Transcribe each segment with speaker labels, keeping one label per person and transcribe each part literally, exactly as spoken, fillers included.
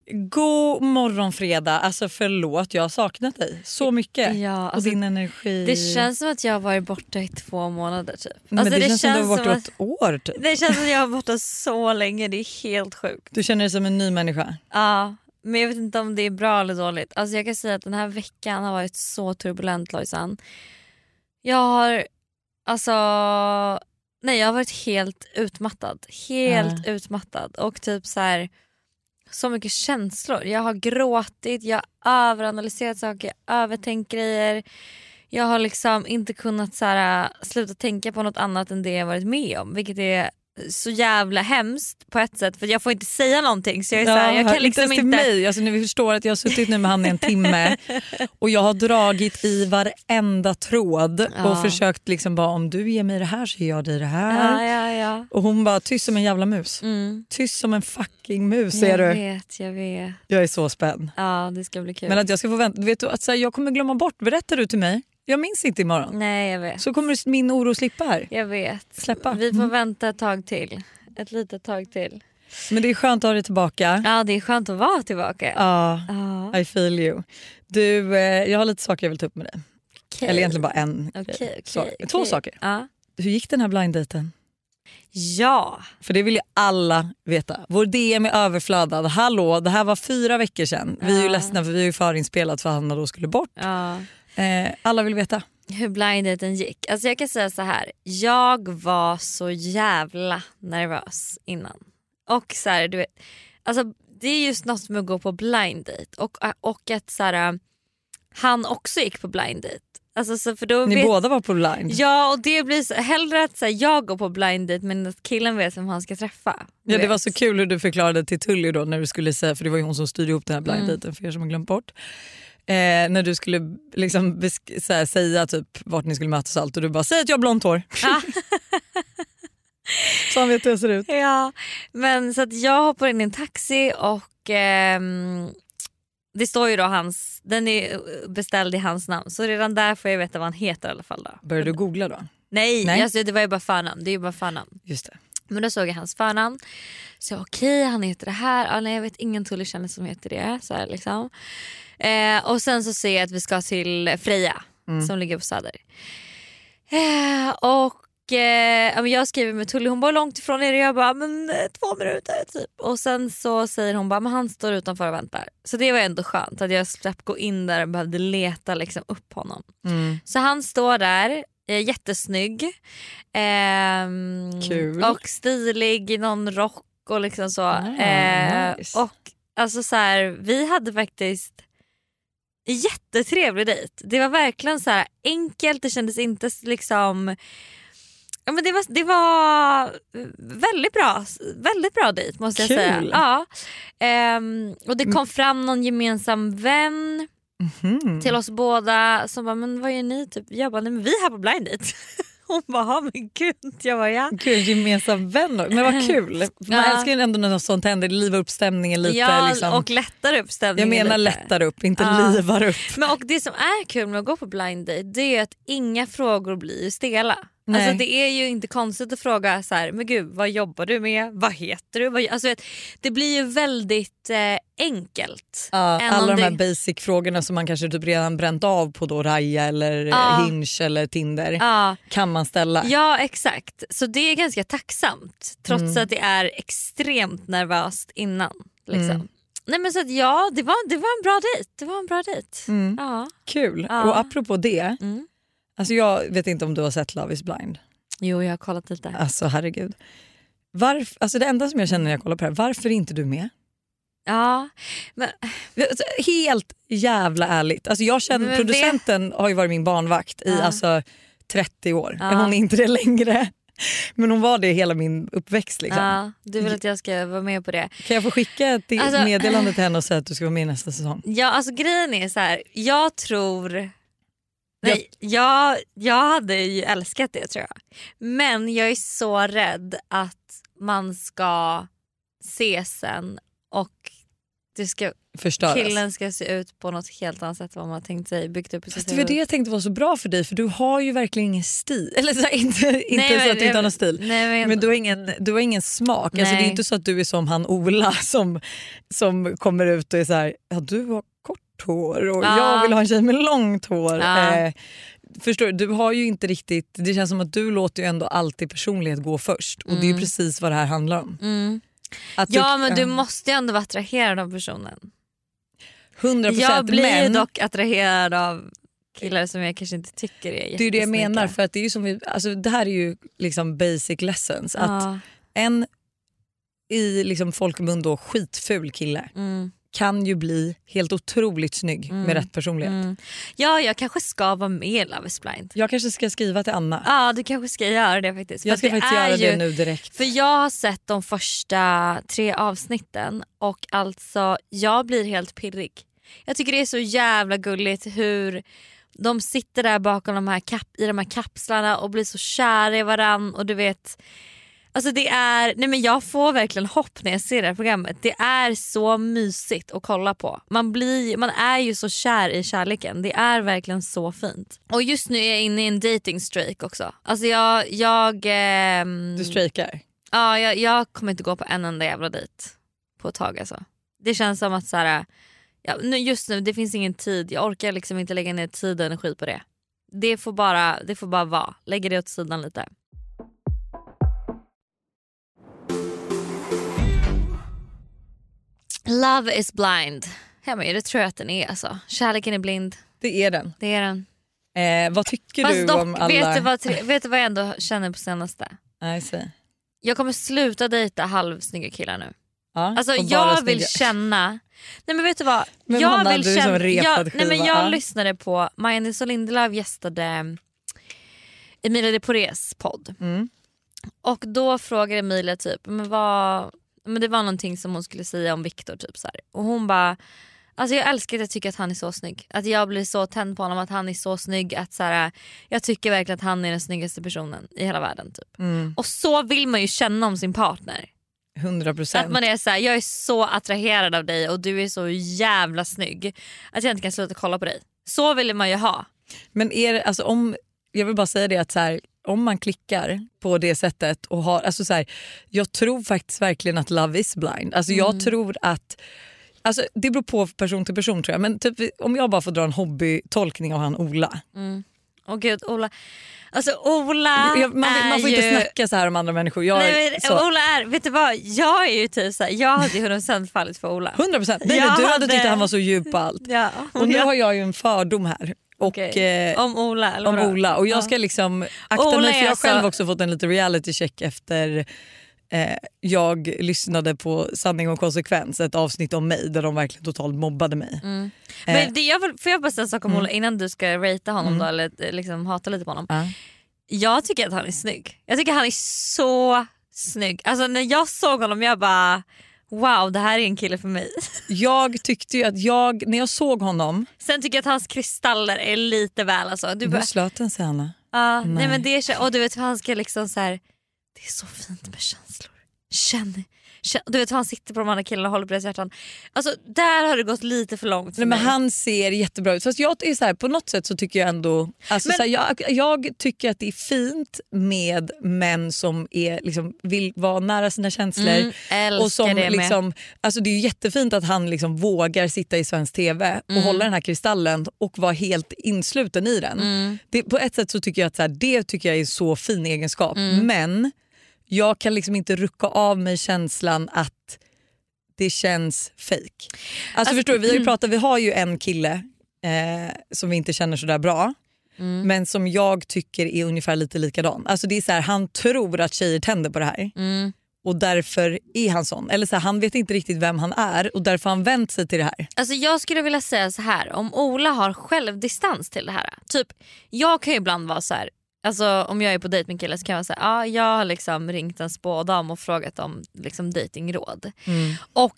Speaker 1: God morgon fredag. Alltså förlåt, jag har saknat dig så mycket.
Speaker 2: Ja,
Speaker 1: och
Speaker 2: alltså,
Speaker 1: din energi.
Speaker 2: Det känns som att jag har varit borta i två månader typ.
Speaker 1: Men
Speaker 2: Alltså,
Speaker 1: det,
Speaker 2: det
Speaker 1: känns som
Speaker 2: känns
Speaker 1: att du har varit
Speaker 2: som
Speaker 1: ett år typ.
Speaker 2: Det känns som att jag har varit borta så länge. Det är helt sjukt.
Speaker 1: Du känner dig som en ny människa.
Speaker 2: Ja, men jag vet inte om det är bra eller dåligt. Alltså jag kan säga att den här veckan har varit så turbulent, Lojsan. Jag har alltså nej, jag har varit helt utmattad. Helt
Speaker 1: Mm.
Speaker 2: utmattad och typ så här så mycket känslor. Jag har gråtit, jag har överanalyserat saker, jag övertänkt grejer. Jag har liksom inte kunnat så här, sluta tänka på något annat än det jag varit med om, vilket är så jävla hemskt på ett sätt, för jag får inte säga någonting så jag är så här, jag kan liksom
Speaker 1: inte...
Speaker 2: inte
Speaker 1: mig. Alltså, ni förstår att jag har suttit nu med han i en timme och jag har dragit i varenda tråd
Speaker 2: Ja.
Speaker 1: och försökt liksom bara, om du ger mig det här så ger jag dig det här.
Speaker 2: Ja, ja, ja.
Speaker 1: Och hon bara, tyst som en jävla mus.
Speaker 2: Mm.
Speaker 1: Tyst som en fucking mus, ser
Speaker 2: Jag
Speaker 1: du.
Speaker 2: vet, jag vet.
Speaker 1: Jag är så spänd.
Speaker 2: Ja, det ska bli kul.
Speaker 1: Men att jag ska få vänta, vet du, att så här, jag kommer glömma bort, berättar du till mig? Jag minns inte imorgon.
Speaker 2: Nej, jag vet.
Speaker 1: Så kommer min oro slippa här.
Speaker 2: Jag vet.
Speaker 1: Släppa.
Speaker 2: Vi får
Speaker 1: Mm.
Speaker 2: vänta ett tag till. Ett litet tag till.
Speaker 1: Men det är skönt att ha dig tillbaka.
Speaker 2: Ja, det är skönt att vara tillbaka.
Speaker 1: Ja,
Speaker 2: Ja.
Speaker 1: I feel you. Du, eh, jag har lite saker jag vill ta upp med dig.
Speaker 2: Okej.
Speaker 1: Eller egentligen bara en
Speaker 2: Okej,
Speaker 1: grej.
Speaker 2: okej,
Speaker 1: Så-
Speaker 2: okej.
Speaker 1: Två saker.
Speaker 2: Ja.
Speaker 1: Hur gick den här blinddaten?
Speaker 2: Ja.
Speaker 1: För det vill ju alla veta. Vår D M är överflödad. Hallå, det här var fyra veckor sedan. Vi är ju
Speaker 2: Ja.
Speaker 1: ledsna för vi är ju förinspelat för Hanna då skulle bort.
Speaker 2: Ja.
Speaker 1: Eh, alla vill veta.
Speaker 2: Hur blinddaten gick. Alltså jag kan säga så här. Jag var så jävla nervös innan. Och så här, du vet, alltså det är just något med att gå på blind date och och att så här, han också gick på blind date. Alltså så för då
Speaker 1: Ni
Speaker 2: vet,
Speaker 1: båda var på blind.
Speaker 2: ja, och det blir så, hellre att så här, jag går på blind date men att killen vet vem han ska träffa. Du
Speaker 1: Ja, det
Speaker 2: vet.
Speaker 1: var så kul hur du förklarade till Tully då när du skulle säga, för det var ju hon som styrde ihop den här blind
Speaker 2: Mm.
Speaker 1: daten för er som har glömt bort. Eh, när du skulle liksom besk- så här, säga typ vart ni skulle mötas och allt och du bara, säg att jag har blont hår.
Speaker 2: Ah.
Speaker 1: Så han vet hur jag ser ut.
Speaker 2: Ja, men så att jag hoppar in i en taxi och ehm, det står ju då hans, den är beställd i hans namn, så redan där får jag veta vad han heter i alla fall då.
Speaker 1: Började du googla då?
Speaker 2: Nej,
Speaker 1: Nej.
Speaker 2: Alltså, det var ju bara förnamn, det är ju bara förnamn.
Speaker 1: Just det.
Speaker 2: Men då såg jag hans förnamn. Så okej, han heter det här. Ah, nej, jag vet ingen Tully känner som heter det. Så här, liksom. eh, och sen så ser jag att vi ska till Freja
Speaker 1: Mm.
Speaker 2: som ligger på Söder. Eh, och eh, jag skriver med Tully, hon bara långt ifrån er. Jag bara, men eh, två minuter typ. Och sen så säger hon bara, men han står utanför och väntar. Så det var ändå skönt att jag slapp gå in där och behövde leta liksom, upp honom.
Speaker 1: Mm.
Speaker 2: Så han står där, eh, jättesnygg. Ehm,
Speaker 1: Kul.
Speaker 2: och stilig i någon rock och liksom så.
Speaker 1: Ah,
Speaker 2: eh,
Speaker 1: nice.
Speaker 2: Och alltså så här, vi hade faktiskt en jättetrevlig dejt. Det var verkligen så här enkelt, det kändes inte liksom. Ja, men det var det var väldigt bra, väldigt bra dejt måste jag
Speaker 1: Kul.
Speaker 2: säga. Ja. Ehm, och det kom fram någon gemensam vän
Speaker 1: Mhm.
Speaker 2: till oss båda som bara, men vad gör ni typ? Jag bara, nej men vi är här på blind date. Hon bara, men gud. Jag bara, ja.
Speaker 1: Kul, gemensam vän. Men vad kul. Man
Speaker 2: Ja.
Speaker 1: älskar ju ändå när något sånt händer. Livar upp stämningen lite.
Speaker 2: Ja,
Speaker 1: liksom.
Speaker 2: och lättare upp
Speaker 1: Jag
Speaker 2: stämningen
Speaker 1: menar
Speaker 2: lite.
Speaker 1: lättar upp, inte
Speaker 2: Ja.
Speaker 1: livar upp.
Speaker 2: Men och det som är kul med att gå på blind date, det är att inga frågor blir ju stela.
Speaker 1: Nej.
Speaker 2: Alltså det är ju inte konstigt att fråga så här, men gud, vad jobbar du med? Vad heter du? Vad, alltså, det blir ju väldigt eh, enkelt.
Speaker 1: Ja,
Speaker 2: Än
Speaker 1: alla
Speaker 2: om
Speaker 1: de här
Speaker 2: det-
Speaker 1: basic-frågorna som man kanske typ redan bränt av på då Raya eller
Speaker 2: Ja.
Speaker 1: eh, Hinge eller Tinder
Speaker 2: Ja.
Speaker 1: kan man ställa.
Speaker 2: Ja, exakt. Så det är ganska tacksamt trots
Speaker 1: Mm.
Speaker 2: att det är extremt nervöst innan. Liksom.
Speaker 1: Mm.
Speaker 2: Nej, men så att ja, det var, det var en bra dejt. Det var en bra dejt.
Speaker 1: Mm.
Speaker 2: Ja.
Speaker 1: Kul.
Speaker 2: Ja.
Speaker 1: Och apropå det,
Speaker 2: Mm.
Speaker 1: alltså jag vet inte om du har sett Love is blind.
Speaker 2: Jo, jag har kollat lite.
Speaker 1: Alltså herregud. Varf, alltså det enda som jag känner när jag kollar på det här, varför är inte du med?
Speaker 2: Ja, men
Speaker 1: Alltså, helt jävla ärligt. Alltså jag känner,
Speaker 2: Men
Speaker 1: producenten har ju varit min barnvakt i
Speaker 2: Ja.
Speaker 1: alltså trettio år.
Speaker 2: Ja.
Speaker 1: Hon är inte det längre. Men hon var det hela min uppväxt. Liksom.
Speaker 2: ja, du vill att jag ska vara med på det.
Speaker 1: Kan jag få skicka ett
Speaker 2: Alltså-
Speaker 1: meddelande till henne och säga att du ska vara med nästa säsong?
Speaker 2: Ja, alltså grejen är så här. Jag tror... Nej, jag, jag hade ju älskat det tror jag. Men jag är så rädd att man ska se sen och det ska,
Speaker 1: förstöras.
Speaker 2: killen ska se ut på något helt annat sätt än vad man har tänkt sig, byggt upp i
Speaker 1: Fast
Speaker 2: sitt
Speaker 1: det var det jag tänkte var så bra för dig, för du har ju verkligen ingen stil. Eller så här, inte, inte nej, så att du inte har någon stil.
Speaker 2: Nej, men,
Speaker 1: men du har ingen, du har ingen smak. Alltså, det är inte så att du är som han Ola som, som kommer ut och är så här, ja du har kort hår och ja. jag vill ha en tjej med långt hår. Ja. Eh, förstår du, du har ju inte riktigt, det känns som att du låter ju ändå alltid personlighet gå först. Och mm. det är ju precis vad det här handlar om.
Speaker 2: Mm. Att ja du, men du måste ju ändå vara attraherad av personen.
Speaker 1: hundra procent.
Speaker 2: Jag blir
Speaker 1: men...
Speaker 2: ju dock attraherad av killar som jag kanske inte tycker är jättesnygga.
Speaker 1: Det är det jag menar, för att det är ju som vi, alltså det här är ju liksom basic lessons. Ja. Att en i liksom folkmun då skitful kille mm. kan ju bli helt otroligt snygg mm. med rätt personlighet. Mm.
Speaker 2: Ja, jag kanske ska vara med i Love is blind.
Speaker 1: Jag kanske ska skriva till Anna.
Speaker 2: Ja, du kanske ska göra det faktiskt.
Speaker 1: Jag ska
Speaker 2: för
Speaker 1: faktiskt göra ju, det nu direkt.
Speaker 2: För jag har sett de första tre avsnitten och alltså jag blir helt pirrig. Jag tycker det är så jävla gulligt hur de sitter där bakom de här kap- i de här kapslarna och blir så kära i varann och du vet... Alltså det är, nej men jag får verkligen hopp när jag ser det här programmet. Det är så mysigt att kolla på. Man, blir, man är ju så kär i kärleken. Det är verkligen så fint. Och just nu är jag inne i en dating streak också. Alltså jag... jag ehm,
Speaker 1: du strejkar?
Speaker 2: Ja, jag, jag kommer inte gå på en enda jävla dejt på ett tag alltså. Det känns som att så här, ja, nu, just nu det finns ingen tid. Jag orkar liksom inte lägga ner tid och energi på det. Det får bara, det får bara vara. Lägger det åt sidan lite. Love is blind. Ja, men det tror jag att den är alltså. Kärleken är blind.
Speaker 1: Det är den.
Speaker 2: Det är den.
Speaker 1: Eh, vad tycker
Speaker 2: Fast
Speaker 1: du
Speaker 2: dock,
Speaker 1: om alla...
Speaker 2: Vet du, vad, vet du vad jag ändå känner på senaste?
Speaker 1: I see.
Speaker 2: Jag kommer sluta dejta halvsnygga killar nu.
Speaker 1: Ja,
Speaker 2: alltså jag vill snygga. känna... Nej men vet du vad?
Speaker 1: Men
Speaker 2: jag
Speaker 1: Hanna,
Speaker 2: vill
Speaker 1: du är
Speaker 2: känna...
Speaker 1: som repad
Speaker 2: jag, nej, men jag
Speaker 1: ja.
Speaker 2: lyssnade på Maja Nilsson Lindelöf gästade Emilia de Porés podd. Mm. Och då frågade Emilia typ, men vad... Men det var någonting som hon skulle säga om Viktor typ så här. Och hon bara, alltså jag älskar att jag tycker att han är så snygg. Att jag blir så tänd på honom, att han är så snygg. Att så här, jag tycker verkligen att han är den snyggaste personen i hela världen typ. Mm. Och så vill man ju känna om sin partner.
Speaker 1: hundra procent.
Speaker 2: Att man är så här, jag är så attraherad av dig och du är så jävla snygg. Att jag inte kan sluta kolla på dig. Så vill man ju ha.
Speaker 1: Men är det, alltså om, jag vill bara säga det att så här, om man klickar på det sättet och har, alltså så här, jag tror faktiskt verkligen att love is blind. Alltså jag mm. tror att, alltså det beror på person till person tror jag, men typ om jag bara får dra en hobbytolkning av han Ola.
Speaker 2: Mm. Åh gud, Ola. Alltså Ola
Speaker 1: jag, man,
Speaker 2: är
Speaker 1: man får
Speaker 2: ju...
Speaker 1: inte snacka så här om andra människor. Jag,
Speaker 2: Nej, men,
Speaker 1: så.
Speaker 2: Ola är, vet du vad, jag är ju typ så här, jag hade ju hundra procent fallit för Ola.
Speaker 1: hundra procent. Nej, du hade, hade tyckt att han var så djup på allt.
Speaker 2: Ja.
Speaker 1: Och nu har jag ju en fördom här. Och,
Speaker 2: okay.
Speaker 1: eh,
Speaker 2: om Ola eller
Speaker 1: om Ola. Och jag ska ja. liksom akta
Speaker 2: Ola
Speaker 1: mig, för jag har
Speaker 2: alltså...
Speaker 1: själv också fått en lite reality check efter eh, jag lyssnade på Sanning och konsekvens, ett avsnitt om mig där de verkligen totalt mobbade mig.
Speaker 2: Mm. Eh. Men det, jag, får jag bara säga en sak om mm. Ola innan du ska ratea honom mm. då, eller liksom hata lite på honom. Uh. Jag tycker att han är snygg. Jag tycker att han är så snygg. Alltså när jag såg honom jag bara... Wow, det här är en kille för mig. Jag tyckte ju att jag, när jag såg honom... Sen tycker jag att hans kristaller är lite väl alltså. Du
Speaker 1: bara... slöt den sig, Anna?
Speaker 2: Ja, uh, nej. nej men det är... Och du vet hur han ska liksom så här... Det är så fint med känslor. Känn... Känn du vet hur han sitter på de andra killarna och håller på deras hjärtan. Alltså där har det gått lite för långt för
Speaker 1: nej,
Speaker 2: mig.
Speaker 1: Men han ser jättebra ut. Fast jag är så här, på något sätt så tycker jag ändå... Alltså, men... så här, jag, jag tycker att det är fint med män som är, liksom, vill vara nära sina känslor. Mm, och som, det, liksom, alltså, det är jättefint att han liksom vågar sitta i svensk tv och mm. hålla den här kristallen och vara helt insluten i den. Mm. Det, på ett sätt så tycker jag att så här, det tycker jag är så fin egenskap. Mm. Men... jag kan liksom inte rucka av mig känslan att det känns fake. Alltså, alltså förstår du, vi har ju pratat, vi har ju en kille eh, som vi inte känner så där bra. Mm. Men som jag tycker är ungefär lite likadan. Alltså det är så här, han tror att tjejer tänder på det här. Mm. Och därför är han sån. Eller så här, han vet inte riktigt vem han är och därför har han vänt sig till det här. Alltså jag skulle vilja säga så här, om Ola har självdistans till det här. Typ, jag kan ju ibland vara så här. Alltså om jag är på dejt med en kille så kan jag säga ah, jag har liksom ringt en spådam och frågat om liksom dejtingråd. Mm. Och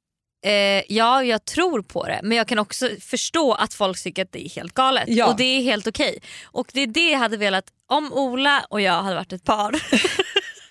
Speaker 1: eh, ja, jag tror på det, men jag kan också förstå att folk tycker att det är helt galet. Ja. Och det är helt okej. Och det är det jag hade velat, om Ola och jag hade varit ett par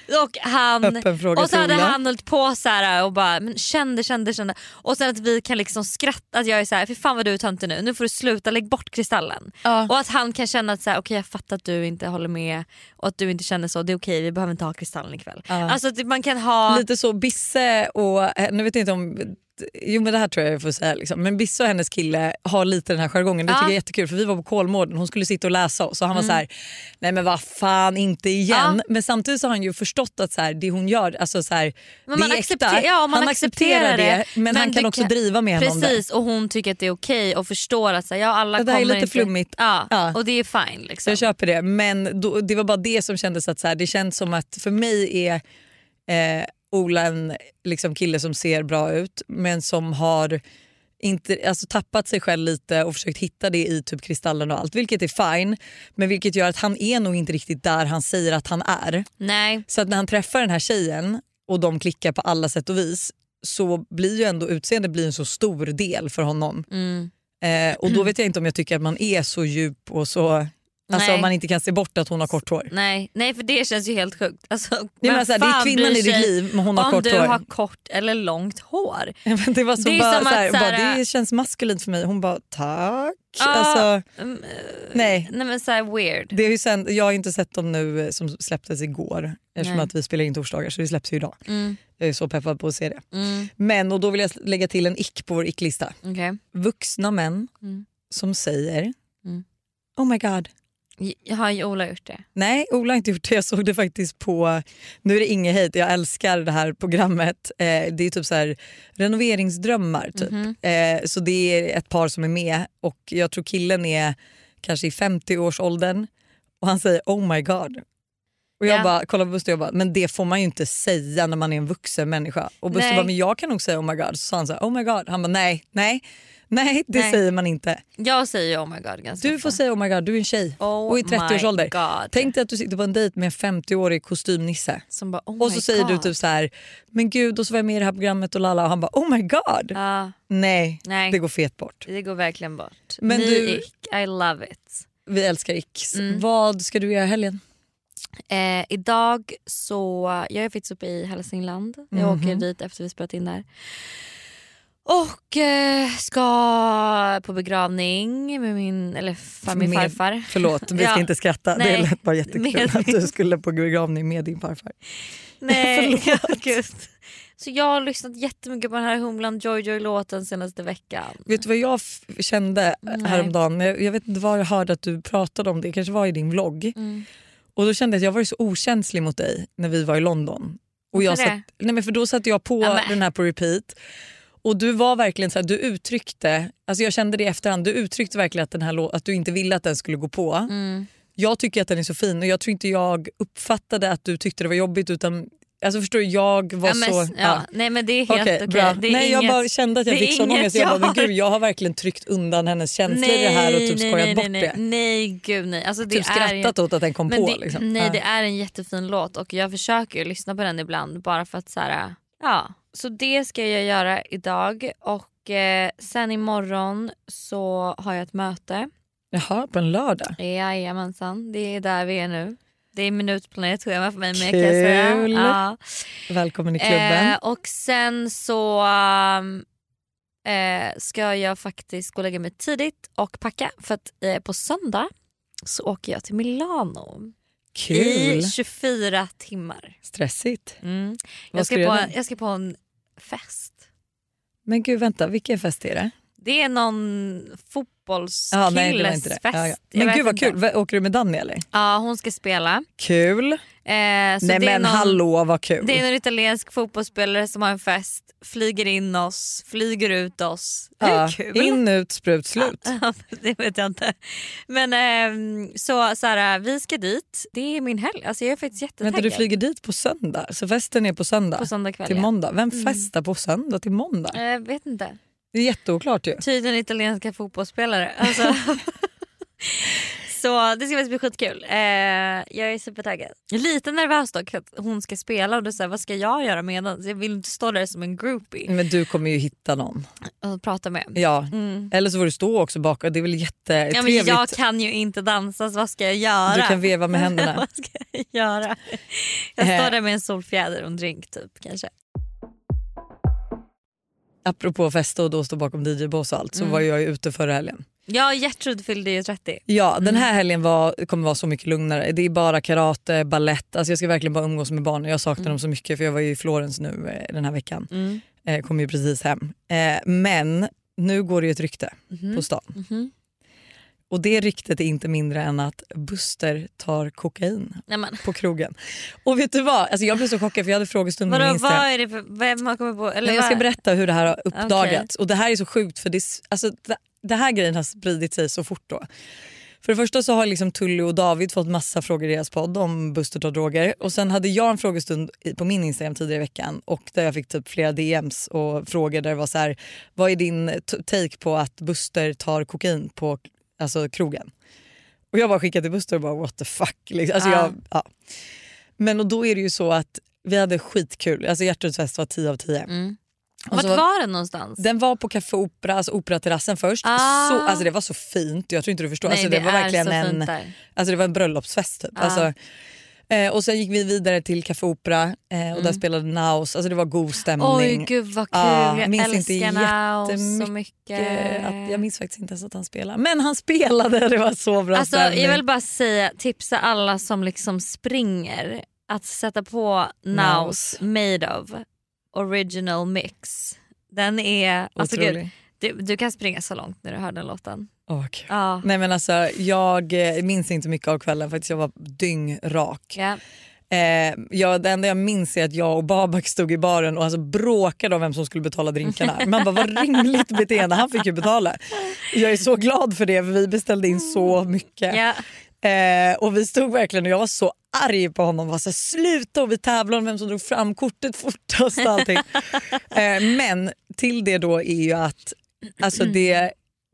Speaker 2: Och han
Speaker 1: Öppen fråga
Speaker 2: och så hade
Speaker 1: Ola.
Speaker 2: han hållit på så här och bara men kände kände kände och sen att vi kan liksom skratta, att jag är så här, för fan vad du är töntig nu, nu får du sluta, lägg bort kristallen.
Speaker 1: Ja.
Speaker 2: Och att han kan känna att så här, okej, jag fattar att du inte håller med och att du inte känner så, det är okej, vi behöver inte ha kristallen ikväll.
Speaker 1: Ja.
Speaker 2: Alltså att man kan ha
Speaker 1: lite så Bisse och, nu vet jag inte om, jo men det här tror jag jag får säga liksom. Men Bisse och hennes kille har lite den här jargongen. Det
Speaker 2: Ja.
Speaker 1: tycker jag är jättekul, för vi var på Kolmården, hon skulle sitta och läsa oss och han
Speaker 2: Mm.
Speaker 1: var så här: nej men vad fan, inte igen.
Speaker 2: Ja.
Speaker 1: Men samtidigt så har han ju förstått att så här, det hon gör, alltså så här,
Speaker 2: Men
Speaker 1: det
Speaker 2: man
Speaker 1: är
Speaker 2: accepterar-
Speaker 1: äkta.
Speaker 2: ja, man
Speaker 1: han accepterar det,
Speaker 2: det,
Speaker 1: men,
Speaker 2: men
Speaker 1: han kan
Speaker 2: det
Speaker 1: också
Speaker 2: kan-
Speaker 1: driva med henne om det.
Speaker 2: precis, och hon tycker att det är okej och förstår att så här, ja, alla
Speaker 1: Det där är
Speaker 2: kommer
Speaker 1: lite
Speaker 2: inte,
Speaker 1: flummigt.
Speaker 2: ja,
Speaker 1: Ja.
Speaker 2: och det är fine liksom.
Speaker 1: Jag köper det, men då, det var bara det som kändes att så här, det känns som att för mig är eh, Ola en liksom, kille som ser bra ut men som har inte, alltså, tappat sig själv lite och försökt hitta det i typ kristallen och allt, vilket är fine, men vilket gör att han är nog inte riktigt där han säger att han är.
Speaker 2: Nej.
Speaker 1: Så att när han träffar den här tjejen och de klickar på alla sätt och vis, så blir ju ändå utseende blir en så stor del för honom.
Speaker 2: Mm.
Speaker 1: Eh, och då vet jag inte om jag tycker att man är så djup och så, alltså
Speaker 2: Nej.
Speaker 1: om man inte kan se bort att hon har kort hår.
Speaker 2: Nej, nej, för det känns ju helt sjukt. Alltså,
Speaker 1: Jag
Speaker 2: vem
Speaker 1: menar så här, det är
Speaker 2: fan
Speaker 1: kvinnan
Speaker 2: bryr
Speaker 1: i ditt
Speaker 2: sig
Speaker 1: liv, men hon har
Speaker 2: om
Speaker 1: kort
Speaker 2: du
Speaker 1: hår.
Speaker 2: har kort eller långt hår.
Speaker 1: Men det var så
Speaker 2: Det är
Speaker 1: bara,
Speaker 2: som
Speaker 1: så här,
Speaker 2: att så här-
Speaker 1: bara, det känns maskulint för mig. Hon bara tack.
Speaker 2: Ja,
Speaker 1: Alltså,
Speaker 2: mm,
Speaker 1: nej.
Speaker 2: nej men så här weird.
Speaker 1: Det är ju sen, jag har inte sett dem nu som släpptes igår eftersom
Speaker 2: Nej.
Speaker 1: att vi spelar in torsdagar, så det släpps ju idag.
Speaker 2: Mm,
Speaker 1: Jag är så peppad på att se det.
Speaker 2: mm,
Speaker 1: Men och då vill jag lägga till en ick på vår icklista.
Speaker 2: okay.
Speaker 1: Vuxna män
Speaker 2: Mm.
Speaker 1: som säger
Speaker 2: Mm.
Speaker 1: oh my god.
Speaker 2: Jag har ju Ola gjort det.
Speaker 1: Nej, Ola har inte gjort det. Jag såg det faktiskt på, nu är det inget hejt, jag älskar det här programmet. Eh, det är typ så här renoveringsdrömmar typ.
Speaker 2: Mhm.
Speaker 1: Eh, så det är ett par som är med och jag tror killen är kanske i femtio-årsåldern och han säger oh my god. Och jag
Speaker 2: Ja.
Speaker 1: bara kollar på Buster och jag bara, men det får man ju inte säga när man är en vuxen människa. Och Buster
Speaker 2: Nej.
Speaker 1: bara, men jag kan nog säga oh my god. Så sa han så här, oh my god. Han bara nej, nej, nej det
Speaker 2: Nej.
Speaker 1: säger man inte.
Speaker 2: Jag säger ju oh my god ganska
Speaker 1: Du får
Speaker 2: ofta.
Speaker 1: säga oh my god, du är en tjej
Speaker 2: Oh
Speaker 1: och i trettio-årsålder.
Speaker 2: my god.
Speaker 1: Tänk dig att du sitter på en dejt med en femtio-årig kostymnisse.
Speaker 2: Som bara, oh
Speaker 1: Och så
Speaker 2: my
Speaker 1: säger
Speaker 2: god.
Speaker 1: du typ så här, men gud, och så var jag med i det här programmet och lalla. Och han bara oh my god.
Speaker 2: Ja,
Speaker 1: Nej,
Speaker 2: nej.
Speaker 1: det går fet bort.
Speaker 2: det går verkligen bort.
Speaker 1: Men
Speaker 2: Ny
Speaker 1: du-
Speaker 2: ick, I love it.
Speaker 1: Vi älskar icks.
Speaker 2: Mm.
Speaker 1: Vad ska du göra i helgen?
Speaker 2: Eh, idag så, jag är faktiskt uppe i Hälsingland. Jag
Speaker 1: Mhm.
Speaker 2: åker dit efter vi spelat in där. Och eh, ska på begravning med min, eller för min
Speaker 1: Med-
Speaker 2: farfar.
Speaker 1: Förlåt, vi ska
Speaker 2: Ja.
Speaker 1: inte skratta.
Speaker 2: Nej.
Speaker 1: Det lät bara jättekul
Speaker 2: Med-
Speaker 1: att du skulle på begravning med din farfar.
Speaker 2: Nej,
Speaker 1: Förlåt.
Speaker 2: gud. Så jag har lyssnat jättemycket på den här Homeland Joy Joy-låten senaste veckan.
Speaker 1: Vet du vad jag f- kände
Speaker 2: Nej.
Speaker 1: häromdagen? Jag, jag vet inte var jag hörde att du pratade om det. Det kanske var i din vlogg.
Speaker 2: Mm.
Speaker 1: Och då kände jag att jag var så okänslig mot dig när vi var i London. Och jag
Speaker 2: Varför
Speaker 1: satt,
Speaker 2: det?
Speaker 1: nej men för då satte jag på
Speaker 2: Ja, men-
Speaker 1: den här på repeat. Och du var verkligen så här, du uttryckte, alltså jag kände det i efterhand, du uttryckte verkligen att, den här, lå- att du inte ville att den skulle gå på.
Speaker 2: Mm.
Speaker 1: Jag tycker att den är så fin och jag tror inte jag uppfattade att du tyckte det var jobbigt, utan alltså förstår du, jag var
Speaker 2: Ja, men,
Speaker 1: så...
Speaker 2: ja.
Speaker 1: ja.
Speaker 2: Nej men det är helt
Speaker 1: Okej,
Speaker 2: okej.
Speaker 1: bra.
Speaker 2: Det är
Speaker 1: Nej, jag
Speaker 2: inget...
Speaker 1: bara kände att jag
Speaker 2: det är
Speaker 1: fick sån
Speaker 2: inget
Speaker 1: ångest. Jag
Speaker 2: jag
Speaker 1: bara, men
Speaker 2: har-
Speaker 1: gud, jag har verkligen tryckt undan hennes känslor i det här och typ skojat
Speaker 2: nej,
Speaker 1: bort
Speaker 2: nej, nej,
Speaker 1: det.
Speaker 2: Nej gud nej. Alltså, det
Speaker 1: Typ
Speaker 2: är
Speaker 1: skrattat åt att den kom
Speaker 2: men
Speaker 1: på.
Speaker 2: det,
Speaker 1: Liksom.
Speaker 2: Nej
Speaker 1: Ja.
Speaker 2: det är en jättefin låt och jag försöker ju lyssna på den ibland bara för att så här, ja. Så det ska jag göra idag och eh, sen imorgon så har jag ett möte.
Speaker 1: Jaha, på en lördag?
Speaker 2: Jajamensan, det är där vi är nu. Det är minutplanet schema för mig. Men jag kan säga.
Speaker 1: Kul.
Speaker 2: Ja.
Speaker 1: Välkommen i klubben.
Speaker 2: Eh, och sen så um, eh, ska jag faktiskt gå och lägga mig tidigt och packa för att eh, på söndag så åker jag till Milano
Speaker 1: Kul.
Speaker 2: i tjugofyra timmar.
Speaker 1: Stressigt.
Speaker 2: Mm.
Speaker 1: Vad
Speaker 2: Jag,
Speaker 1: ska
Speaker 2: ska
Speaker 1: du
Speaker 2: på,
Speaker 1: göra?
Speaker 2: jag ska på en fest.
Speaker 1: Men gud, vänta, vilken fest är det?
Speaker 2: Det är någon
Speaker 1: Ja,
Speaker 2: fotbollskilles
Speaker 1: nej, det var inte det.
Speaker 2: fest.
Speaker 1: Ja, ja.
Speaker 2: Jag
Speaker 1: Men
Speaker 2: vet
Speaker 1: gud vad
Speaker 2: inte.
Speaker 1: kul. Va- Åker du med Danny eller?
Speaker 2: Ja, hon ska spela.
Speaker 1: Kul.
Speaker 2: Eh, så
Speaker 1: Nej
Speaker 2: det är
Speaker 1: men
Speaker 2: någon,
Speaker 1: hallå, vad kul.
Speaker 2: Det är en italiensk fotbollsspelare som har en fest, flyger in oss, flyger ut oss.
Speaker 1: ja,
Speaker 2: Hur kul?
Speaker 1: in, ut, sprut, slut.
Speaker 2: Ja, det vet jag inte. Men ehm, så, så här, vi ska dit. Det är min helg. Alltså, jag är faktiskt jättetaggad.
Speaker 1: Vänta, du flyger dit på söndag? Så festen är på söndag?
Speaker 2: På söndag kväll,
Speaker 1: till
Speaker 2: ja.
Speaker 1: måndag? Vem
Speaker 2: Mm.
Speaker 1: festar på söndag till måndag?
Speaker 2: Jag vet inte.
Speaker 1: Det är jätteoklart ju.
Speaker 2: Tydligen italienska fotbollsspelare. Alltså. Så det ska bli skitkul. Eh, jag är supertaggad. Jag är lite nervös dock att hon ska spela och då säger vad ska jag göra medan? Jag vill inte stå där som en groupie.
Speaker 1: Men du kommer ju hitta någon
Speaker 2: och prata med.
Speaker 1: Ja. Mm. Eller så får du stå också bak och det är väl jättetrevligt.
Speaker 2: Ja, men jag kan ju inte dansa så vad ska jag göra?
Speaker 1: Du kan veva med händerna.
Speaker 2: Vad ska jag göra? Jag står där med en solfjäder och en drink typ kanske.
Speaker 1: Apropå festa och då stå bakom D J-bås och allt så mm. var jag ju ute förra helgen.
Speaker 2: Ja, Gertrud fyllde ju trettio.
Speaker 1: Ja, den här helgen var, kommer vara så mycket lugnare. Det är bara karate, ballett. Alltså jag ska verkligen bara umgås med barnen. Jag saknar mm. dem så mycket för jag var ju i Florens nu den här veckan. Mm. Eh, kom ju precis hem. Eh, men nu går det ju ett rykte mm. på stan. Mm. Och det ryktet är inte mindre än att Buster tar kokain Nämen. på krogen. Och vet du vad? Alltså jag blev så chockad för jag hade frågestund med min
Speaker 2: Vad är det för, vem har kommit på? Eller
Speaker 1: Nej, jag ska berätta hur det här har uppdagats. Okay. Och det här är så sjukt för det, alltså, det, det här grejen har spridit sig så fort då. För det första så har liksom Tully och David fått massa frågor i deras podd om Buster tar droger. Och sen hade jag en frågestund på min Instagram tidigare i veckan och där jag fick typ flera D Ms och frågor där det var så här: vad är din t- take på att Buster tar kokain på alltså krogen? Och jag bara skickade till Buster och bara what the fuck liksom. Alltså, ah. jag, ja. Men och då är det ju så att vi hade skitkul. Alltså Gertruds fest var tio av tio. Mm.
Speaker 2: Vart var, var den någonstans?
Speaker 1: Den var på Café Opera, alltså operaterrassen först. Ah. Så, alltså det var så fint, jag tror inte du förstår.
Speaker 2: Nej,
Speaker 1: alltså,
Speaker 2: det,
Speaker 1: det var verkligen en, alltså det var en bröllopsfest typ. Ah. Alltså, eh, och sen gick vi vidare till Café Opera eh, och mm. där spelade Naus. Alltså det var god stämning.
Speaker 2: Oj gud vad kul, ah, jag minns älskar inte Naus så mycket.
Speaker 1: Att, jag minns faktiskt inte ens att han spelade. Men han spelade, det var så bra
Speaker 2: alltså,
Speaker 1: stämning.
Speaker 2: Jag vill bara säga, tipsa alla som liksom springer att sätta på Naus Made of Original Mix. Den är alltså gud, du, du kan springa så långt när du hör den låten.
Speaker 1: Oh, okay. ah. Nej men alltså jag minns inte mycket av kvällen faktiskt, jag var dyngrak.
Speaker 2: Yeah.
Speaker 1: Eh, jag, det enda jag minns är att jag och Babak stod i baren och alltså bråkade om vem som skulle betala drinkarna. Man bara, vad rimligt beteende, han fick ju betala. Jag är så glad för det för vi beställde in så mycket.
Speaker 2: Yeah.
Speaker 1: Eh, och vi stod verkligen och jag var så arg på honom, var så här, sluta, och vi tävlade om vem som drog fram kortet fortast och allting. eh, men till det då är ju att alltså det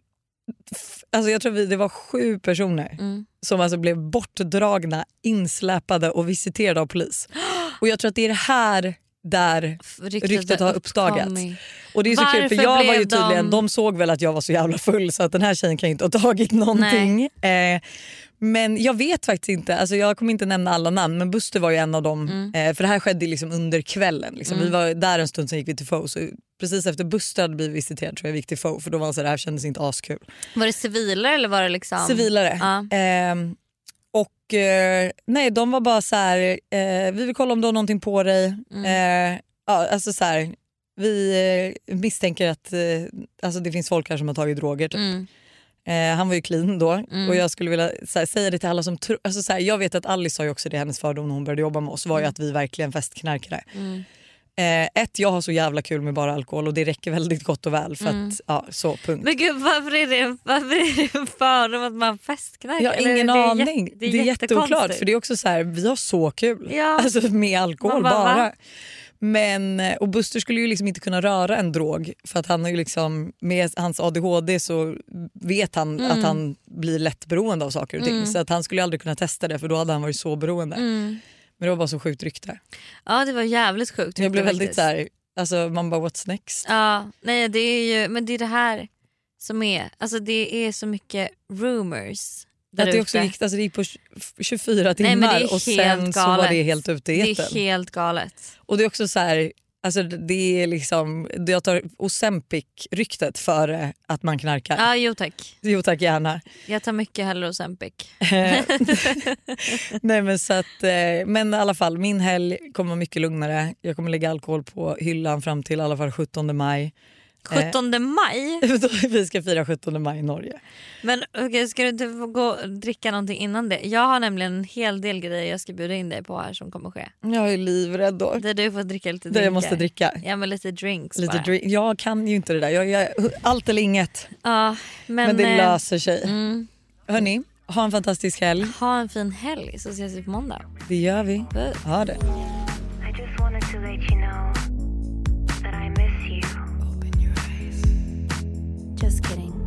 Speaker 1: alltså jag tror vi, det var sju personer mm. som alltså blev bortdragna, insläpade och visiterade av polis. Och jag tror att det är det här där ryktet, ryktet har uppdagats. Och det är så Varför kul för jag var ju tydligen, de... de såg väl att jag var så jävla full så att den här tjejen kan inte ha tagit någonting. Eh, men jag vet faktiskt inte, alltså jag kommer inte nämna alla namn, men Buster var ju en av dem. Mm. Eh, för det här skedde liksom under kvällen. Liksom. Mm. Vi var där en stund, sen gick vi till Fo. Så precis efter Buster hade blivit visiterad tror jag vi gick till Fo. För då var det så det här kändes inte askul.
Speaker 2: Var det civilare eller var det liksom?
Speaker 1: Civilare.
Speaker 2: Ja.
Speaker 1: Eh, och eh, nej, de var bara så här, eh, vi vill kolla om du har någonting på dig. Mm. Eh, ja, alltså så här, vi eh, misstänker att eh, alltså det finns folk här som har tagit droger typ. Mm. Eh, han var ju clean då mm. och jag skulle vilja så här, säga det till alla som tror, alltså, så här, jag vet att Alice sa ju också det, hennes fördom när hon började jobba med oss var ju att vi verkligen festknarkade. Mm. Eh, ett, jag har så jävla kul med bara alkohol och det räcker väldigt gott och väl för mm. att, ja, så punkt.
Speaker 2: Men gud, varför är det, varför är det en fördom att man festknarkar?
Speaker 1: Jag har ingen
Speaker 2: det
Speaker 1: aning,
Speaker 2: jätte, det är,
Speaker 1: det är jätteoklart för det är också så här, vi har så kul
Speaker 2: ja.
Speaker 1: alltså, med alkohol
Speaker 2: bara,
Speaker 1: bara.
Speaker 2: Va?
Speaker 1: Men, och Buster skulle ju liksom inte kunna röra en drog för att han är ju liksom, med hans A D H D så vet han mm. att han blir lätt beroende av saker och ting. Mm. Så att han skulle aldrig kunna testa det för då hade han varit så beroende. Mm. Men det var bara så sjukt rykte.
Speaker 2: Ja, det var jävligt sjukt.
Speaker 1: Jag blev väldigt så här, alltså man bara what's next?
Speaker 2: Ja, nej det är ju, men det är det här som är, alltså det är så mycket rumors.
Speaker 1: Att det också gick, alltså det gick på tjugofyra timmar nej, och sen galet. Så var det helt ute i etern.
Speaker 2: Det är helt galet.
Speaker 1: Och det är också så här, alltså det är liksom, jag tar Ozempic-ryktet före att man knarkar.
Speaker 2: Ja, jo tack.
Speaker 1: Jo tack, gärna.
Speaker 2: Jag tar mycket hellre Ozempic.
Speaker 1: Nej men så att, men i alla fall, min helg kommer vara mycket lugnare. Jag kommer lägga alkohol på hyllan fram till i alla fall sjuttonde maj.
Speaker 2: sjuttonde maj?
Speaker 1: Vi ska fira sjuttonde maj i Norge.
Speaker 2: Men okay, ska du inte få gå och dricka någonting innan det? Jag har nämligen en hel del grejer jag ska bjuda in dig på här som kommer ske.
Speaker 1: Jag är livrädd då.
Speaker 2: Där du får dricka lite
Speaker 1: drinkar. Där jag måste dricka.
Speaker 2: Ja, men lite drinks
Speaker 1: lite
Speaker 2: bara.
Speaker 1: Drink. Jag kan ju inte det där. Jag, jag, allt eller inget.
Speaker 2: Ja, men,
Speaker 1: men det löser sig.
Speaker 2: Mm.
Speaker 1: Hörni, ha en fantastisk helg.
Speaker 2: Ha en fin helg, så ses vi på måndag.
Speaker 1: Det gör vi.
Speaker 2: Puss.
Speaker 1: Ha det.
Speaker 3: I just wanted to let you know that I miss you.
Speaker 2: Just kidding.